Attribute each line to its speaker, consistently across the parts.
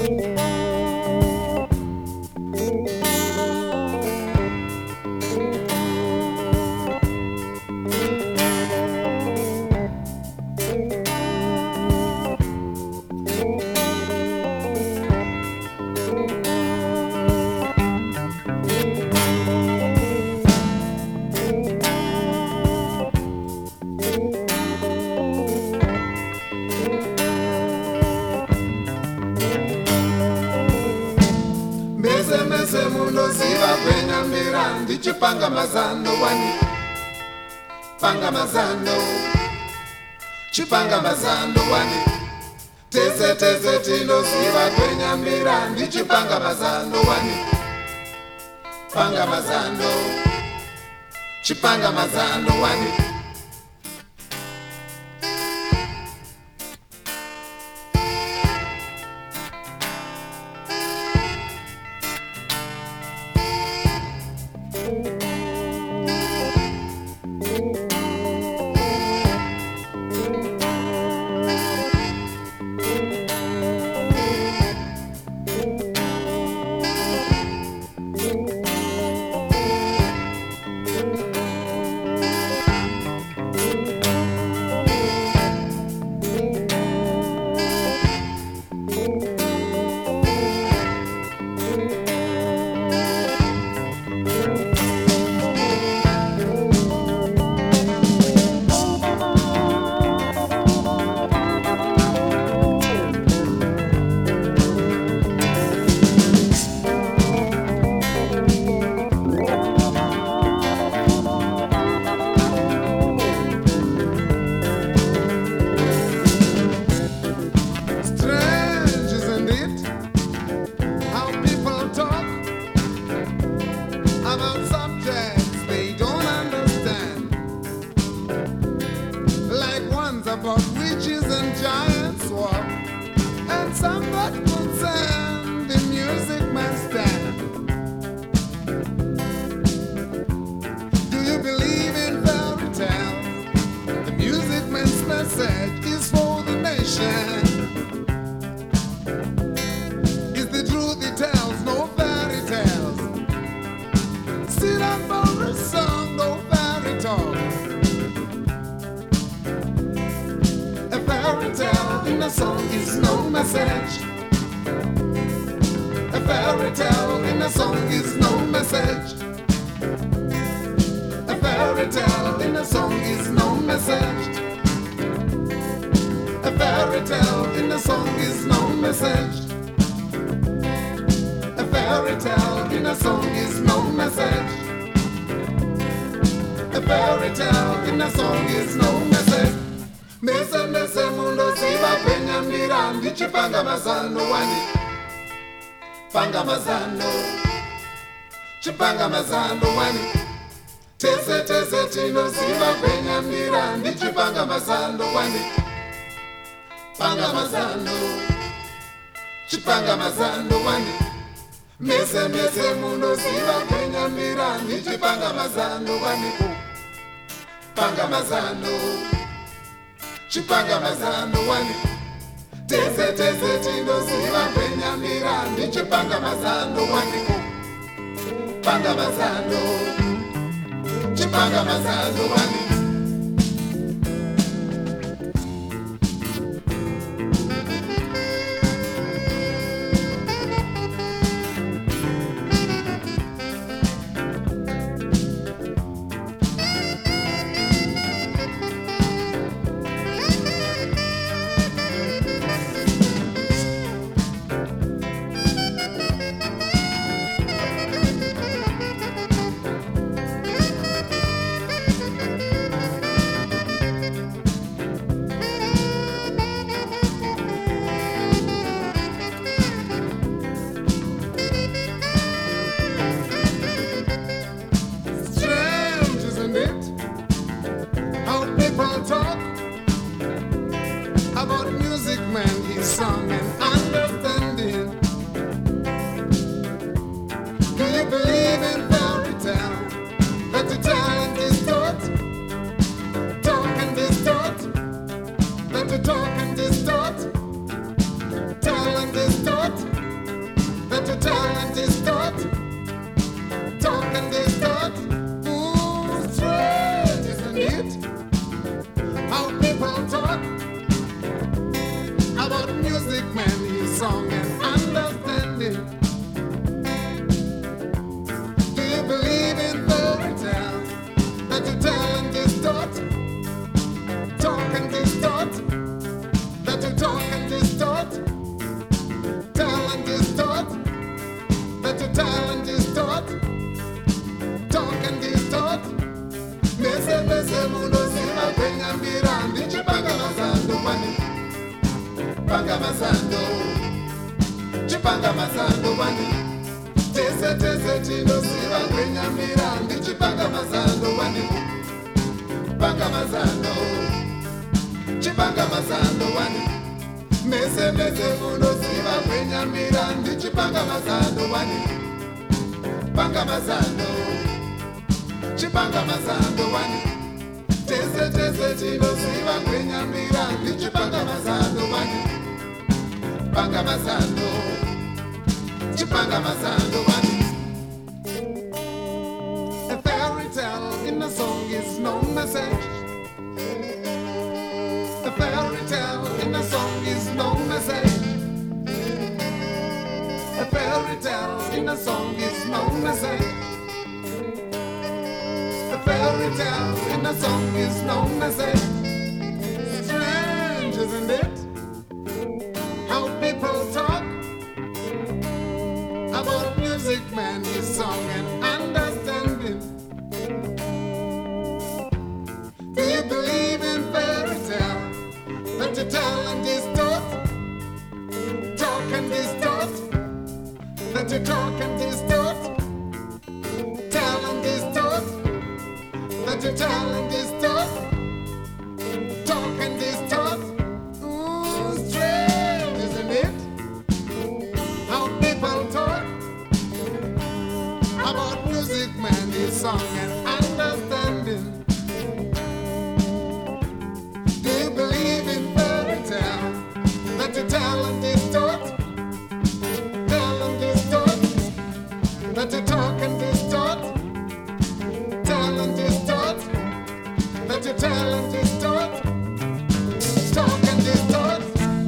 Speaker 1: Mese mundo siva kwenya mirandi chipanga mazando wani panga mazando chipanga mazando wani teze tino siva kwenya mirandi chipanga mazando wani panga mazando chipanga mazando wani about witches and giants walk, and some that concern the music man stand. Do you believe in fairy tales? The music man's message is for the nation. Is the truth he tells, no fairy tales. Sit down for a song, no fairy talk. A fairy tale in a song is no message. A fairy tale in a song is no message. A fairy tale in a song is no message. A fairy tale in a song is no message. A fairy tale in a song is no message. A fairy tale in a song is no message. Mese mundo siva penya mirandi chipanga mazano wani panga mazano chipanga mazano wani teze tino siva penya mirandi chipanga mazano wani panga mazano chipanga mazano wani mese mundo siva penya mirandi chipanga mazano wani panga mazano chipanga mazano wani teze tino siva penya mirandi chipanga mazano wani panga mazano chipanga mazano wani. Talk about music man, his song and understanding. Do you believe in fairy tale? That the talent is taught, talk and distort. That the talk and distort, talent is taught. that you talk and distort, tell and distort, that you tell and distort, talk and distort. Mese mundo siva kwenye mirandi chipanga masando wani, panga masando, chipanga masando wani. Tese chino siva kwenye mirandi chipanga masando wani, panga masando, chipanga masando wani. Mese mundo siva kwenye mirandi chipanga masando wani, panga masando, chipanga masando wani. Tese chino siva kwenye mirandi chipanga masando wani, panga masando, chipanga masando wani. A fairy tale in a song is no message. A fairy tale in a song is no message. A fairy tale in a song is no message. A fairy tale in a song is no message. Strange, isn't it? How people talk about music, man, his song and understanding. Do you believe in fairy tale that you tell and distort, talk and distort, that you talk and distort, tell and distort, that you tell and distort, talk and distort? Ooh, strange, isn't it? How people talk about music, man, his song and understanding. Do you believe in fairy tale that you tell and distort, tell and distort, that you talk and distort, tell and distort, that you tell and distort, talk and distort?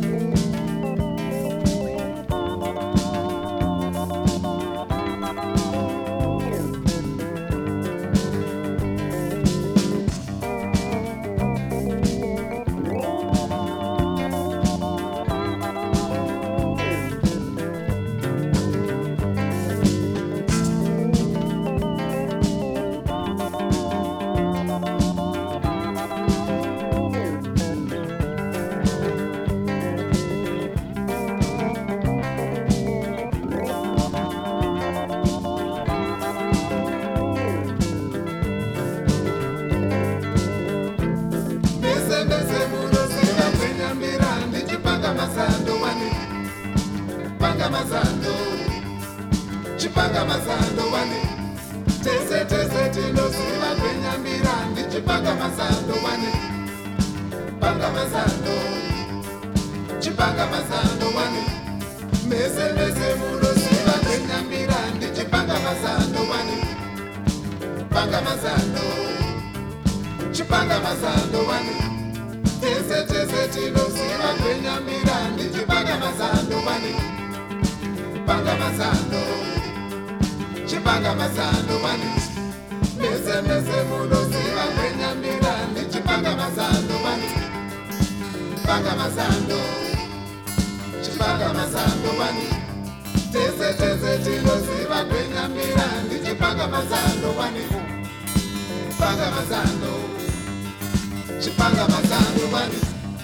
Speaker 1: Mese mundo siva kwenye mirandi chipanga masando wani, panga masando, chipanga masando wani. Tese chino siva kwenye mirandi chipanga masando wani, panga masando, chipanga masando wani. Mese mundo siva kwenye mirandi chipanga masando wani, panga masando, chipanga masando wani. Tese chino siva kwenye mirandi chipanga masando wani, panga masando, chipanga masando wani. Mese mundo siva kwenye mirandi chipanga masando wani, panga masando, chipanga masando wani. Tese chino siva kwenye mirandi chipanga masando wani, panga masando, chipanga masando wani.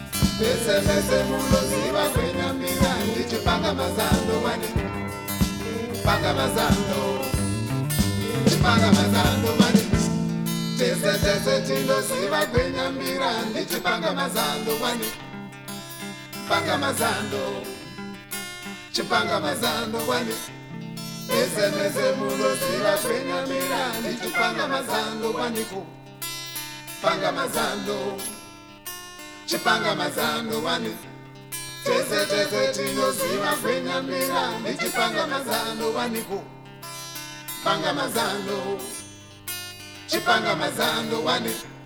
Speaker 1: Mese mundo siva kwenye mirandi chipanga masando wani, panga masando, chipanga masando wani. Tese chino siva kwenye mirandi chipanga masando wani, panga masando, chipanga masando wani. Mese mundo siva kwenye mirandi chipanga masando wani, panga masando, chipanga masando wani. Tese chino siva kwenye mirandi chipanga masando wani, panga masando, chipanga masando wani.